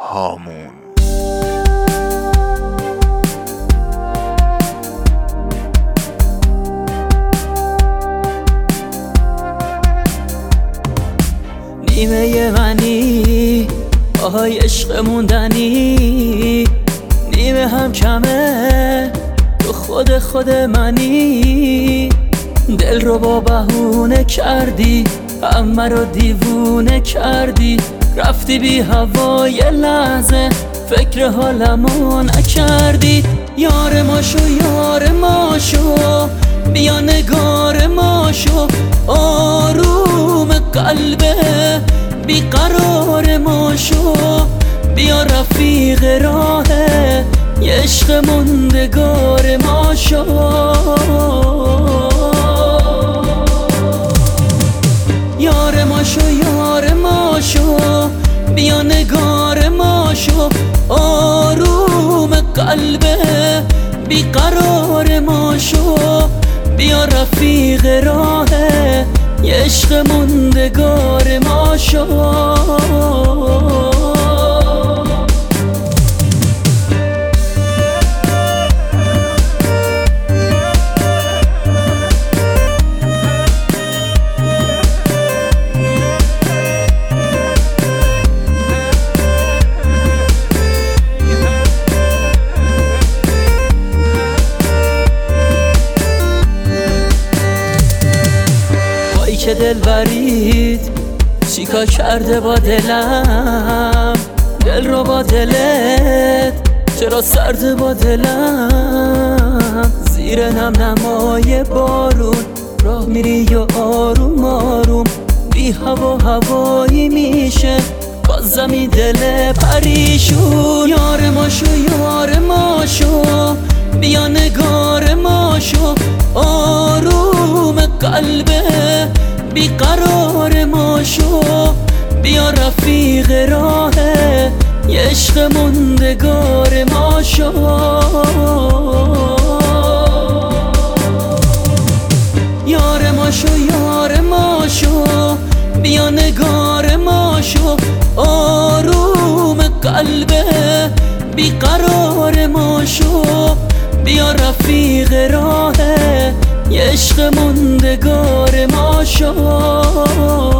هامون. نیمه منی آهای عشق موندنی، نیمه هم کمه تو خود منی. دل رو با بهونه کردی، همه رو دیوونه کردی، رفتی بی هوای لحظه فکر حالمو نکردی. یار ما شو یار ما شو، بیا نگار ما شو، آروم قلبه بیقرار ما شو، بیا رفیق راه یه عشق موندگار ما شو. یار ما شو یار ما شو، بیا نگار ما شو، آروم قلبه بیقرار ما شو، بیا رفیق راه یه عشق موندگار ما شو. که دل برید چیکار کرده با دلم، دل رو با دلت چرا سرده با دلم. زیر نم نمای بارون راه میری و آروم آروم، بی هوا هوایی میشه باز زمین دل پریشون. یار ما شو یار ما شو، بیا نگار ما شو، آروم قلبه بیقرار ما شو، بیا رفیق راه یه عشق موندگار ما شو. یار ما شو یار ما شو، بیا نگار ما شو، آروم قلبه بیقرار ما شو، بیا رفیق راه یه عشق موندگار ما شو.